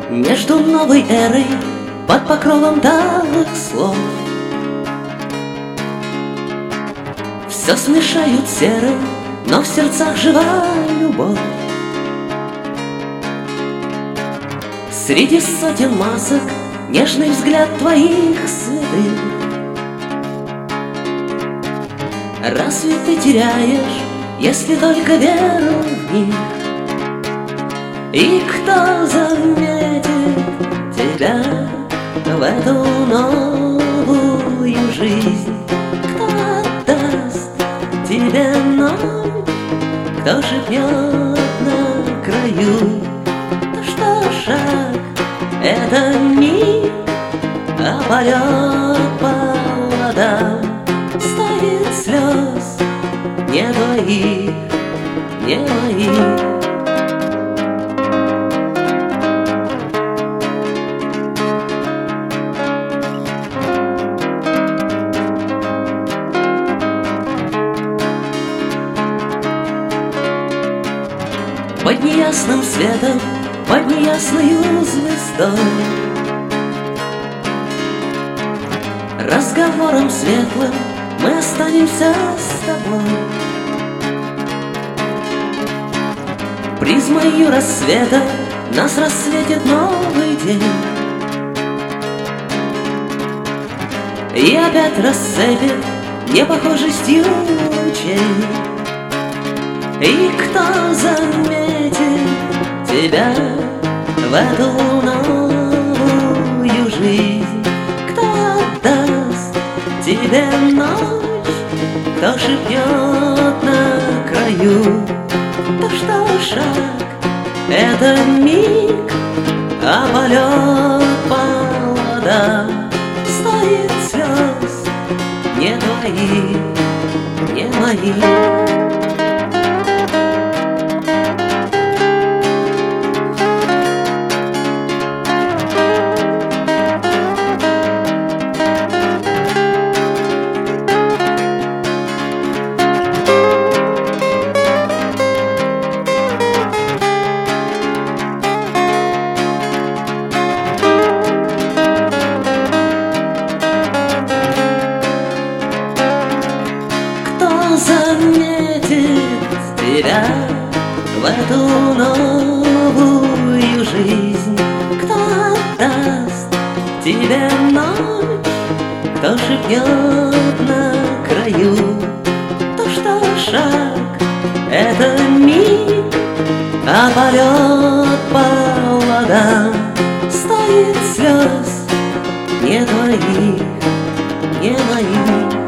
Между новой эрой под покровом давних слов все смешают серым, но в сердцах жива любовь. Среди сотен масок нежный взгляд твоих святых. Разве ты теряешь, если только веру в них? И кто заметит тебя в эту новую жизнь? Кто отдаст тебе ночь? Кто шепнет на краю? То, что шаг — это миг, а полет по водам стоит слез не твоих, не моих. Под неясным светом, под неясною звездой, разговором светлым мы останемся с тобой. Призмою рассвета нас рассветит новый день, и опять расцепит непохожестью лучей. И кто заметит тебя в эту новую жизнь? Кто отдаст тебе ночь? Кто шепнет на краю? То, что шаг — это миг, а полет по водам стоит слез не твоих, не моих. Заметит тебя в эту новую жизнь? Кто отдаст тебе ночь? Кто шепнет на краю? То, что шаг — это миг, а полет по водам стоит слез не твоих, не моих.